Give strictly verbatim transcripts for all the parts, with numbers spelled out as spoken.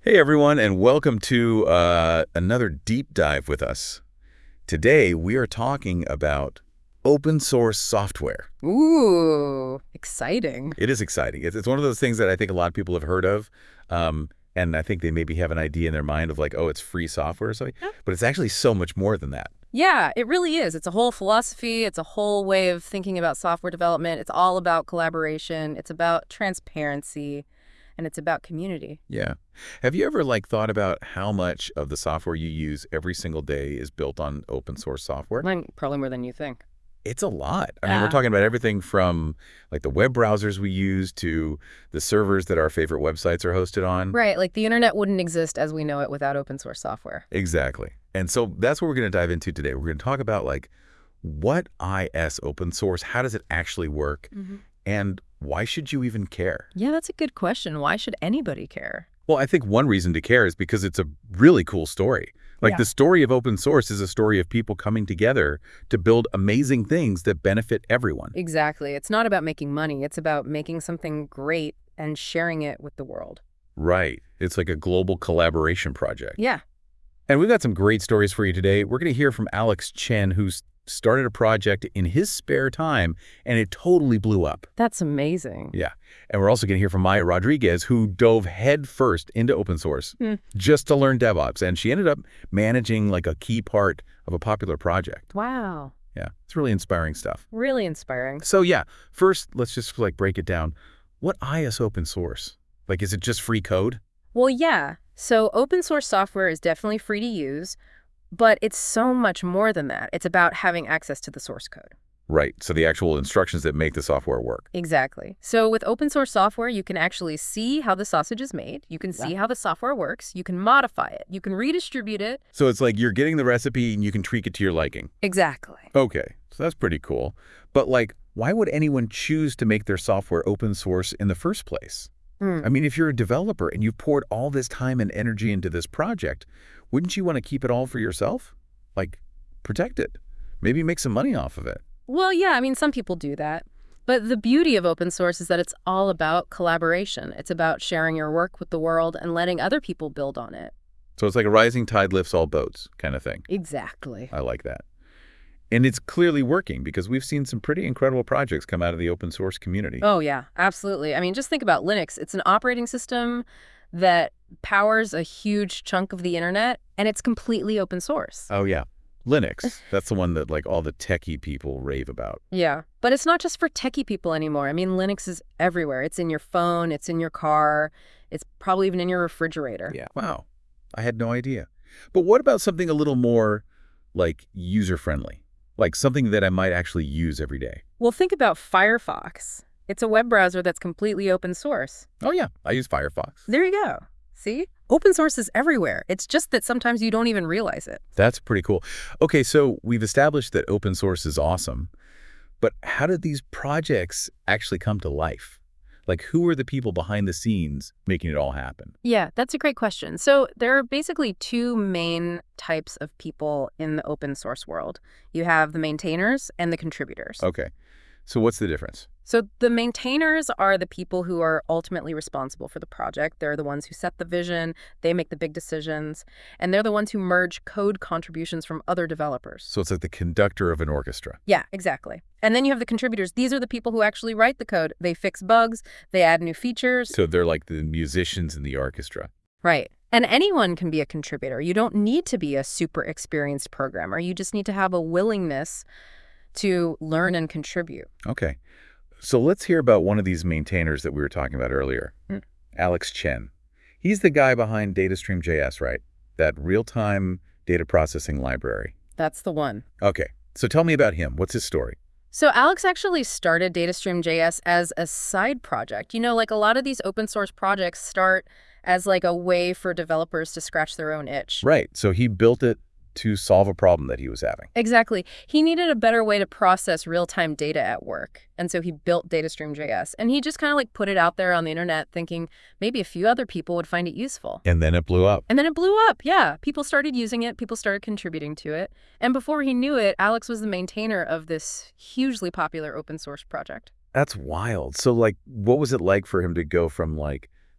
Hey everyone, and welcome to uh, another deep dive with us. Today we are talking about open source software. Ooh, exciting. It is exciting. It's, it's one of those things that I think a lot of people have heard of, um, and I think they maybe have an idea in their mind of like, oh, it's free software or something, Yep. but it's actually so much more than that. Yeah, it really is. It's a whole philosophy. It's a whole way of thinking about software development. It's all about collaboration. It's about transparency, and it's about community. Yeah. Have you ever like thought about how much of the software you use every single day is built on open source software? Like, probably more than you think. It's a lot. I mean, we're Yeah. talking about everything from like the web browsers we use to the servers that our favorite websites are hosted on. Right, like the internet wouldn't exist as we know it without open source software. Exactly. And so that's what we're going to dive into today. We're going to talk about like what is open source, how does it actually work, Mm-hmm. and why should you even care? Yeah, that's a good question. Why should anybody care? Well, I think one reason to care is because it's a really cool story. Like Yeah. the story of open source is a story of people coming together to build amazing things that benefit everyone. Exactly. It's not about making money. It's about making something great and sharing it with the world. Right. It's like a global collaboration project. Yeah. And we've got some great stories for you today. We're going to hear from Alex Chen, who's started a project in his spare time, and it totally blew up. That's amazing. Yeah. And we're also going to hear from Maya Rodriguez, who dove headfirst into open source Hmm. just to learn DevOps. And she ended up managing like a key part of a popular project. Wow. Yeah. It's really inspiring stuff. Really inspiring. So yeah, first, let's just like break it down. What is open source? Like, is it just free code? Well, yeah. So open source software is definitely free to use, but it's so much more than that. It's about having access to the source code. Right. So the actual instructions that make the software work. Exactly. So with open source software, you can actually see how the sausage is made. You can see how the software works. You can modify it. You can redistribute it. So it's like you're getting the recipe and you can tweak it to your liking. Exactly. Okay, so that's pretty cool. But like, why would anyone choose to make their software open source in the first place? Hmm. I mean, if you're a developer and you've poured all this time and energy into this project, wouldn't you want to keep it all for yourself? Like, protect it. Maybe make some money off of it. Well, yeah, I mean, some people do that. But the beauty of open source is that it's all about collaboration. It's about sharing your work with the world and letting other people build on it. So it's like a rising tide lifts all boats kind of thing. Exactly. I like that. And it's clearly working because we've seen some pretty incredible projects come out of the open source community. Oh, yeah, absolutely. I mean, just think about Linux. It's an operating system that powers a huge chunk of the internet, and it's completely open source. Oh, yeah. Linux. That's the one that like all the techie people rave about. Yeah, but it's not just for techie people anymore. I mean, Linux is everywhere. It's in your phone, it's in your car, it's probably even in your refrigerator. Yeah. Wow. I had no idea. But what about something a little more like user-friendly? Like something that I might actually use every day? Well, think about Firefox. It's a web browser that's completely open source. Oh, yeah. I use Firefox. There you go. See? Open source is everywhere. It's just that sometimes you don't even realize it. That's pretty cool. Okay, so we've established that open source is awesome, but how did these projects actually come to life? Like, who are the people behind the scenes making it all happen? Yeah, that's a great question. So there are basically two main types of people in the open source world. You have the maintainers and the contributors. Okay, so what's the difference? So the maintainers are the people who are ultimately responsible for the project. They're the ones who set the vision, they make the big decisions, and they're the ones who merge code contributions from other developers. So it's like the conductor of an orchestra. Yeah, exactly. And then you have the contributors. These are the people who actually write the code. They fix bugs, they add new features. So they're like the musicians in the orchestra. Right. And anyone can be a contributor. You don't need to be a super experienced programmer. You just need to have a willingness to learn and contribute. Okay. So let's hear about one of these maintainers that we were talking about earlier, Mm. Alex Chen. He's the guy behind DataStream J S, right? That real-time data processing library. That's the one. Okay. So tell me about him. What's his story? So Alex actually started DataStream J S as a side project. You know, like a lot of these open source projects start as like a way for developers to scratch their own itch. Right. So he built it to solve a problem that he was having. Exactly. He needed a better way to process real-time data at work. And so he built DataStream J S. And he just kind of like put it out there on the internet thinking maybe a few other people would find it useful. And then it blew up. And then it blew up. Yeah. People started using it. People started contributing to it. And before he knew it, Alex was the maintainer of this hugely popular open source project. That's wild. So like, what was it like for him to go from like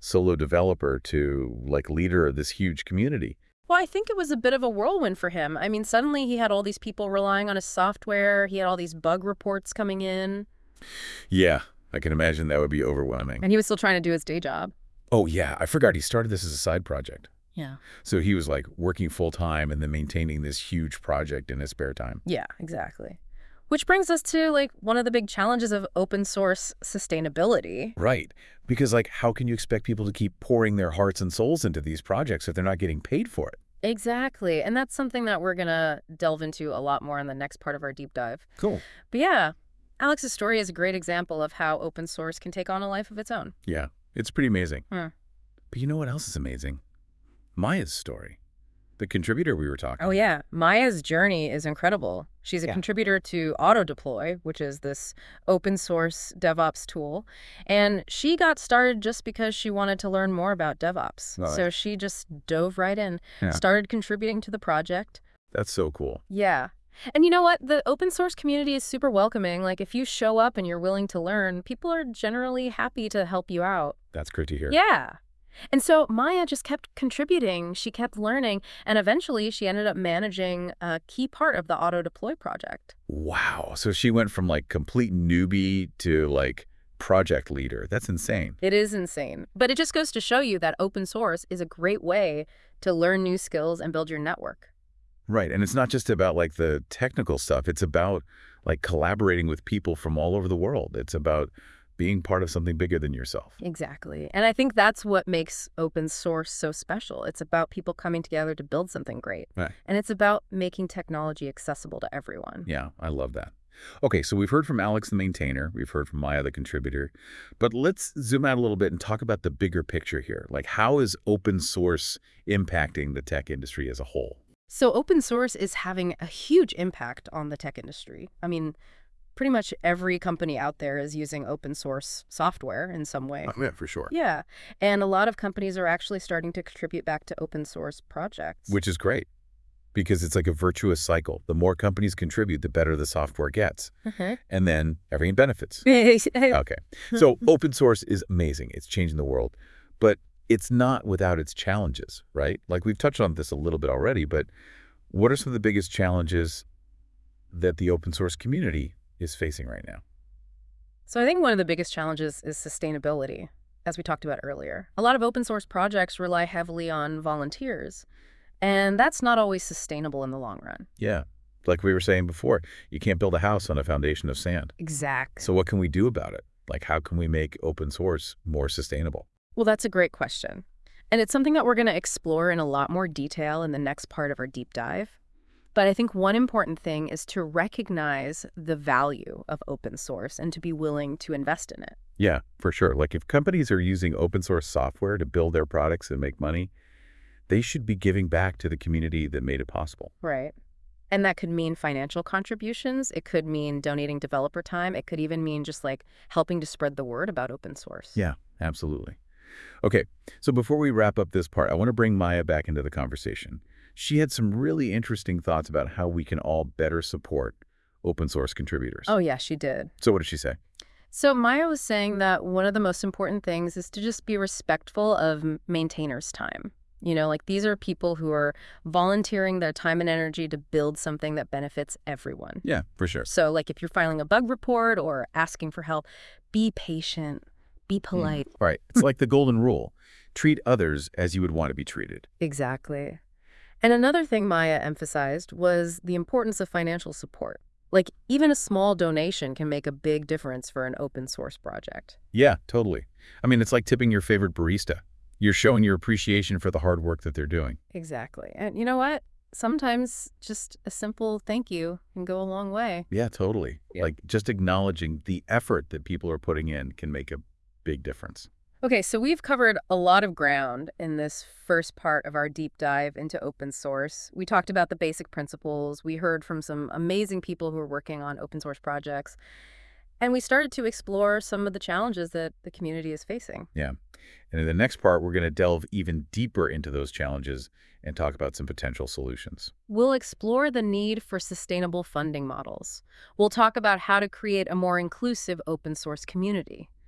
solo developer to like leader of this huge community. Well, I think it was a bit of a whirlwind for him. I mean, suddenly he had all these people relying on his software. He had all these bug reports coming in. Yeah, I can imagine that would be overwhelming. And he was still trying to do his day job. Oh, yeah, I forgot he started this as a side project. Yeah. So he was like working full time and then maintaining this huge project in his spare time. Yeah, exactly. Which brings us to like one of the big challenges of open source sustainability. Right. Because like, how can you expect people to keep pouring their hearts and souls into these projects if they're not getting paid for it? Exactly. And that's something that we're going to delve into a lot more in the next part of our deep dive. Cool. But yeah, Alex's story is a great example of how open source can take on a life of its own. Yeah, it's pretty amazing. Hmm. But you know what else is amazing? Maya's story. The contributor we were talking Oh, yeah. Maya's journey is incredible. She's a Yeah. contributor to AutoDeploy, which is this open source DevOps tool. And she got started just because she wanted to learn more about DevOps. Right. So she just dove right in, Yeah. started contributing to the project. That's so cool. Yeah. And you know what? The open source community is super welcoming. Like, if you show up and you're willing to learn, people are generally happy to help you out. That's great to hear. Yeah. And so Maya just kept contributing. She kept learning. And eventually she ended up managing a key part of the AutoDeploy project. Wow. So she went from like complete newbie to like project leader. That's insane. It is insane. But it just goes to show you that open source is a great way to learn new skills and build your network. Right. And it's not just about like the technical stuff. It's about like collaborating with people from all over the world. It's about being part of something bigger than yourself. Exactly. And I think that's what makes open source so special. It's about people coming together to build something great. Right. And it's about making technology accessible to everyone. Yeah, I love that. Okay, so we've heard from Alex, the maintainer. We've heard from Maya, the contributor. But let's zoom out a little bit and talk about the bigger picture here. Like, how is open source impacting the tech industry as a whole? So open source is having a huge impact on the tech industry. I mean, pretty much every company out there is using open source software in some way. Oh, yeah, for sure. Yeah. And a lot of companies are actually starting to contribute back to open source projects. Which is great because it's like a virtuous cycle. The more companies contribute, the better the software gets. Uh-huh. And then everyone benefits. Okay. So open source is amazing. It's changing the world. But it's not without its challenges, right? Like we've touched on this a little bit already, but what are some of the biggest challenges that the open source community is facing right now? So I think one of the biggest challenges is sustainability, as we talked about earlier. A lot of open source projects rely heavily on volunteers, and that's not always sustainable in the long run. Yeah. Like we were saying before, you can't build a house on a foundation of sand. Exactly. So what can we do about it? Like how can we make open source more sustainable? Well, that's a great question. And it's something that we're going to explore in a lot more detail in the next part of our deep dive. But I think one important thing is to recognize the value of open source and to be willing to invest in it. Yeah, for sure. Like if companies are using open source software to build their products and make money, they should be giving back to the community that made it possible. Right. And that could mean financial contributions. It could mean donating developer time. It could even mean just like helping to spread the word about open source. Yeah, absolutely. Okay, so before we wrap up this part, I want to bring Maya back into the conversation. She had some really interesting thoughts about how we can all better support open source contributors. Oh, yeah, she did. So what did she say? So Maya was saying that one of the most important things is to just be respectful of m- maintainers' time. You know, like these are people who are volunteering their time and energy to build something that benefits everyone. Yeah, for sure. So like if you're filing a bug report or asking for help, be patient, be polite. Mm, right. It's like the golden rule. Treat others as you would want to be treated. Exactly. And another thing Maya emphasized was the importance of financial support. Like even a small donation can make a big difference for an open source project. Yeah, totally. I mean, it's like tipping your favorite barista. You're showing your appreciation for the hard work that they're doing. Exactly. And you know what? Sometimes just a simple thank you can go a long way. Yeah, totally. Yeah. Like just acknowledging the effort that people are putting in can make a big difference. Okay, so we've covered a lot of ground in this first part of our deep dive into open source. We talked about the basic principles. We heard from some amazing people who are working on open source projects. And we started to explore some of the challenges that the community is facing. Yeah. And in the next part, we're going to delve even deeper into those challenges and talk about some potential solutions. We'll explore the need for sustainable funding models. We'll talk about how to create a more inclusive open source community.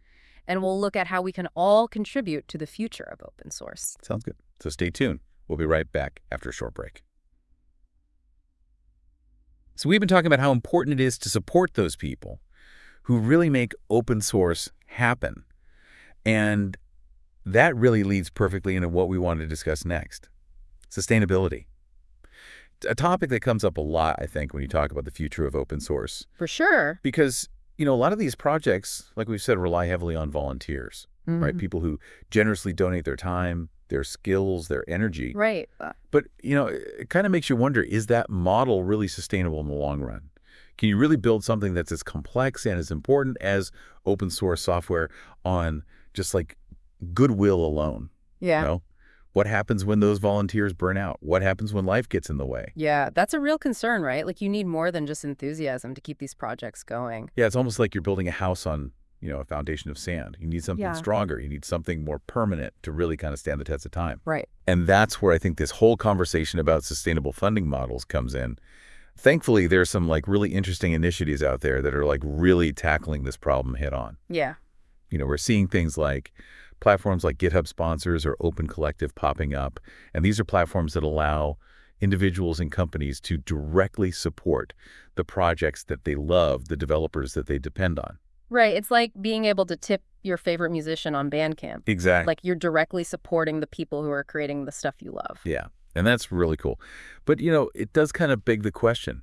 and we'll look at how we can all contribute to the future of open source. Sounds good. So stay tuned. We'll be right back after a short break. So we've been talking about how important it is to support those people who really make open source happen. And that really leads perfectly into what we want to discuss next, sustainability. A topic that comes up a lot, I think, when you talk about the future of open source. For sure. Because, you know, a lot of these projects, like we've said, rely heavily on volunteers, mm-hmm. right? People who generously donate their time, their skills, their energy. Right. But, you know, it kind of makes you wonder, is that model really sustainable in the long run? Can you really build something that's as complex and as important as open source software on just like goodwill alone? Yeah. You know? What happens when those volunteers burn out? What happens when life gets in the way? Yeah, that's a real concern, right? Like you need more than just enthusiasm to keep these projects going. Yeah, it's almost like you're building a house on, you know, a foundation of sand. You need something yeah. stronger. You need something more permanent to really kind of stand the test of time. Right. And that's where I think this whole conversation about sustainable funding models comes in. Thankfully, there's some like really interesting initiatives out there that are like really tackling this problem head on. Yeah. You know, we're seeing things like platforms like GitHub Sponsors or Open Collective popping up. And these are platforms that allow individuals and companies to directly support the projects that they love, the developers that they depend on. Right. It's like being able to tip your favorite musician on Bandcamp. Exactly. Like you're directly supporting the people who are creating the stuff you love. Yeah. And that's really cool. But, you know, it does kind of beg the question,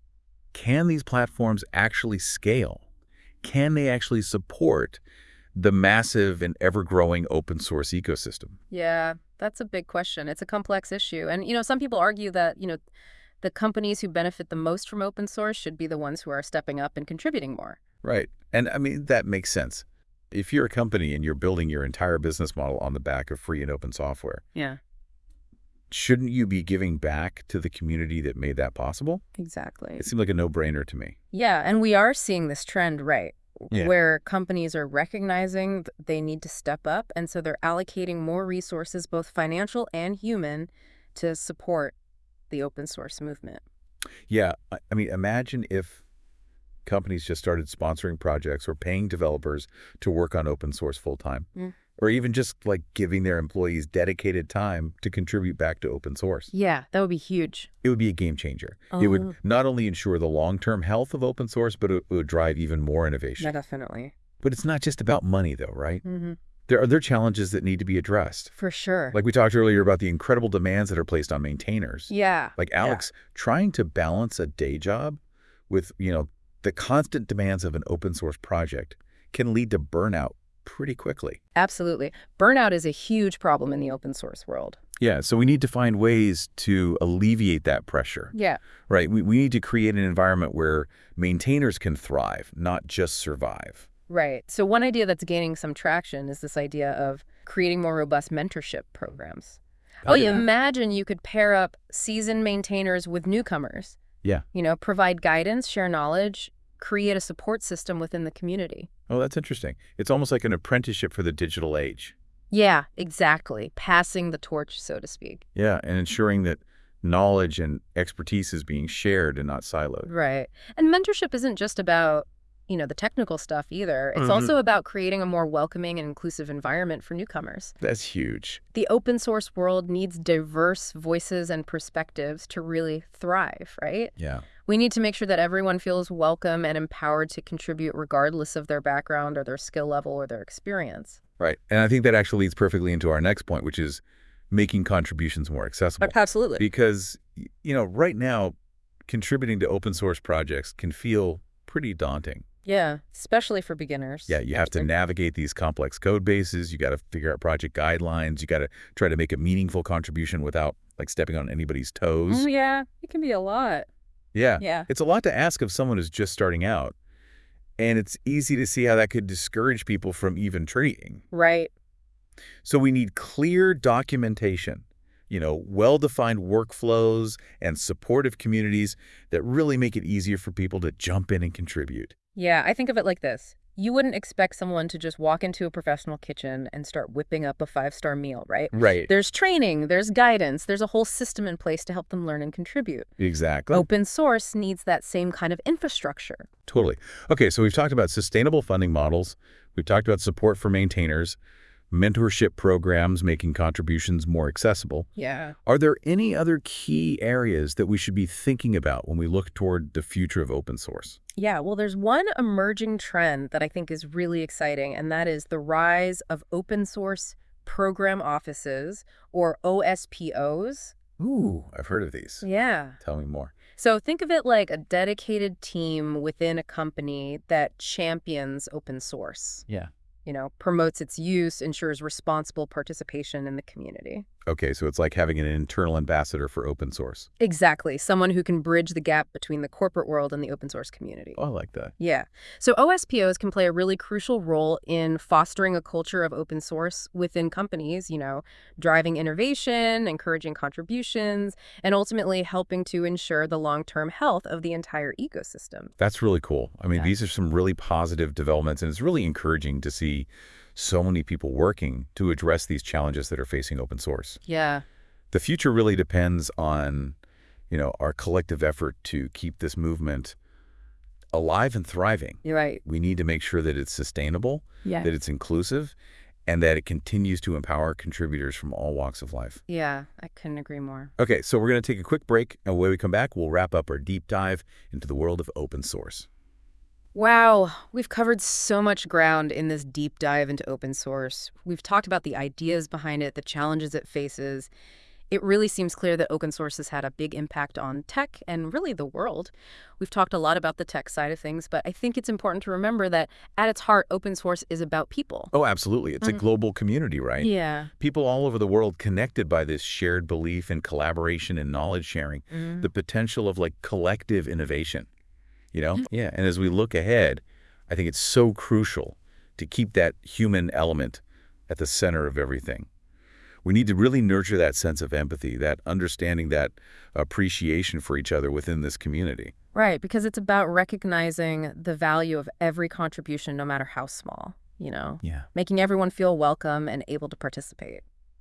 can these platforms actually scale? Can they actually support the massive and ever-growing open source ecosystem? Yeah, that's a big question. It's a complex issue. And, you know, some people argue that, you know, the companies who benefit the most from open source should be the ones who are stepping up and contributing more. Right. And, I mean, that makes sense. If you're a company and you're building your entire business model on the back of free and open software, yeah, shouldn't you be giving back to the community that made that possible? Exactly. It seems like a no-brainer to me. Yeah, and we are seeing this trend, right? Yeah. Where companies are recognizing they need to step up, and so they're allocating more resources, both financial and human, to support the open source movement. Yeah, I mean, imagine if companies just started sponsoring projects or paying developers to work on open source full-time, mm. or even just like giving their employees dedicated time to contribute back to open source. Yeah, that would be huge. It would be a game changer. Oh. It would not only ensure the long-term health of open source, but it would drive even more innovation. Yeah, definitely. But it's not just about money, though, right? Mm-hmm. There are other challenges that need to be addressed. For sure. Like we talked earlier about the incredible demands that are placed on maintainers. Yeah. Like Alex, yeah. trying to balance a day job with, you know, the constant demands of an open source project can lead to burnout pretty quickly. Absolutely. Burnout is a huge problem in the open source world. Yeah, so we need to find ways to alleviate that pressure. Yeah. Right. We, we need to create an environment where maintainers can thrive, not just survive. Right. So one idea that's gaining some traction is this idea of creating more robust mentorship programs. Oh, yeah. Imagine you could pair up seasoned maintainers with newcomers. Yeah. You know, provide guidance, share knowledge, create a support system within the community. Oh, that's interesting. It's almost like an apprenticeship for the digital age. Yeah, exactly. Passing the torch, so to speak. Yeah, and ensuring that knowledge and expertise is being shared and not siloed. Right. And mentorship isn't just about, you know, the technical stuff either. It's mm-hmm. also about creating a more welcoming and inclusive environment for newcomers. That's huge. The open source world needs diverse voices and perspectives to really thrive, right? Yeah. We need to make sure that everyone feels welcome and empowered to contribute regardless of their background or their skill level or their experience. Right. And I think that actually leads perfectly into our next point, which is making contributions more accessible. Absolutely. Because, you know, right now, contributing to open source projects can feel pretty daunting. Yeah, especially for beginners. Yeah, you have to navigate these complex code bases. You got to figure out project guidelines. You got to try to make a meaningful contribution without like stepping on anybody's toes. Mm, yeah, it can be a lot. Yeah. Yeah. It's a lot to ask of someone who's just starting out. And it's easy to see how that could discourage people from even trying. Right. So we need clear documentation, you know, well-defined workflows and supportive communities that really make it easier for people to jump in and contribute. Yeah, I think of it like this. You wouldn't expect someone to just walk into a professional kitchen and start whipping up a five-star meal, right? Right. There's training, there's guidance, there's a whole system in place to help them learn and contribute. Exactly. Open source needs that same kind of infrastructure. Totally. Okay, so we've talked about sustainable funding models. We've talked about support for maintainers, mentorship programs making contributions more accessible. Yeah. Are there any other key areas that we should be thinking about when we look toward the future of open source? Yeah, well, there's one emerging trend that I think is really exciting, and that is the rise of open source program offices, or O S P Os. Ooh, I've heard of these. Yeah. Tell me more. So think of it like a dedicated team within a company that champions open source, Yeah. you know, promotes its use, ensures responsible participation in the community. Okay, so it's like having an internal ambassador for open source. Exactly. Someone who can bridge the gap between the corporate world and the open source community. Oh, I like that. Yeah. So O S P Os can play a really crucial role in fostering a culture of open source within companies, you know, driving innovation, encouraging contributions, and ultimately helping to ensure the long-term health of the entire ecosystem. That's really cool. I mean, Yeah. these are some really positive developments, and it's really encouraging to see so many people working to address these challenges that are facing open source. Yeah. The future really depends on, you know, our collective effort to keep this movement alive and thriving. You're right. We need to make sure that it's sustainable, Yeah. that it's inclusive, and that it continues to empower contributors from all walks of life. Yeah, I couldn't agree more. Okay, so we're going to take a quick break, and when we come back, we'll wrap up our deep dive into the world of open source. Wow, we've covered so much ground in this deep dive into open source. We've talked about the ideas behind it, the challenges it faces. It really seems clear that open source has had a big impact on tech and really the world. We've talked a lot about the tech side of things, but I think it's important to remember that at its heart, open source is about people. Oh, absolutely. It's a Mhm. global community, right? Yeah. People all over the world connected by this shared belief in collaboration and knowledge sharing, Mm. the potential of like collective innovation, you know? Yeah, and as we look ahead, I think it's so crucial to keep that human element at the center of everything. We need to really nurture that sense of empathy, that understanding, that appreciation for each other within this community. Right, because it's about recognizing the value of every contribution, no matter how small, you know, Yeah. making everyone feel welcome and able to participate.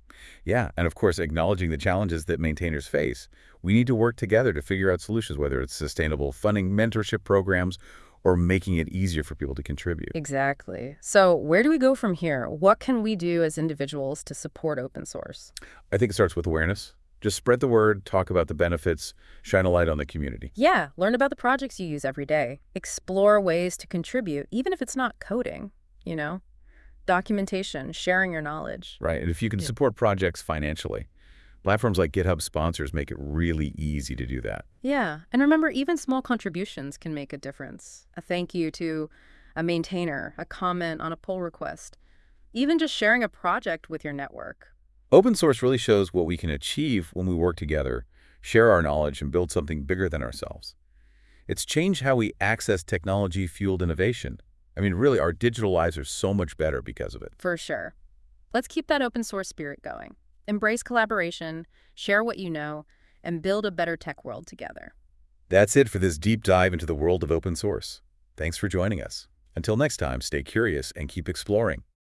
Yeah, and of course, acknowledging the challenges that maintainers face. We need to work together to figure out solutions, whether it's sustainable funding, mentorship programs, or making it easier for people to contribute. Exactly. So where do we go from here? What can we do as individuals to support open source? I think it starts with awareness. Just spread the word, talk about the benefits, shine a light on the community. Yeah, learn about the projects you use every day. Explore ways to contribute, even if it's not coding, you know? Documentation, sharing your knowledge. Right, and if you can Yeah. support projects financially, platforms like GitHub sponsors make it really easy to do that. Yeah, and remember, even small contributions can make a difference. A thank you to a maintainer, a comment on a pull request, even just sharing a project with your network. Open source really shows what we can achieve when we work together, share our knowledge, and build something bigger than ourselves. It's changed how we access technology-fueled innovation. I mean, really, our digital lives are so much better because of it. For sure. Let's keep that open source spirit going. Embrace collaboration, share what you know, and build a better tech world together. That's it for this deep dive into the world of open source. Thanks for joining us. Until next time, stay curious and keep exploring.